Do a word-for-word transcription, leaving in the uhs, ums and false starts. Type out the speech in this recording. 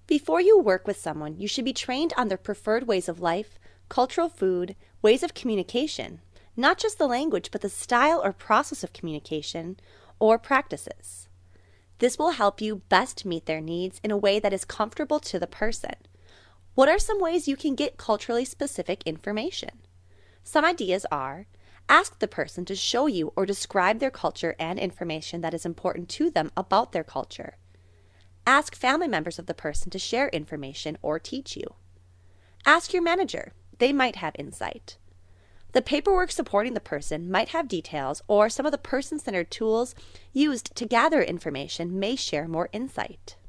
Before you work with someone, you should be trained on their preferred ways of life, cultural food, ways of communication, not just the language, but the style or process of communication or practices. This will help you best meet their needs in a way that is comfortable to the person. What are some ways you can get culturally specific information? Some ideas are: ask the person to show you or describe their culture and information that is important to them about their culture. Ask family members of the person to share information or teach you. Ask your manager. They might have insight. The paperwork supporting the person might have details, or some of the person-centered tools used to gather information may share more insight.